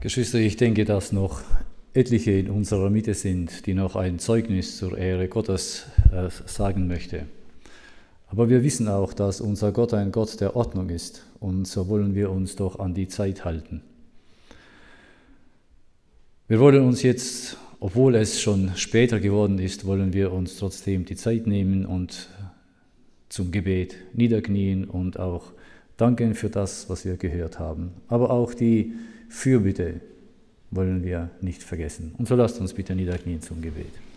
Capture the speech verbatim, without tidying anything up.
Geschwister, ich denke, dass noch etliche in unserer Mitte sind, die noch ein Zeugnis zur Ehre Gottes äh, sagen möchte. Aber wir wissen auch, dass unser Gott ein Gott der Ordnung ist, und so wollen wir uns doch an die Zeit halten. Wir wollen uns jetzt, obwohl es schon später geworden ist, wollen wir uns trotzdem die Zeit nehmen und zum Gebet niederknien und auch danken für das, was wir gehört haben. Aber auch die Fürbitte wollen wir nicht vergessen. Und so lasst uns bitte niederknien zum Gebet.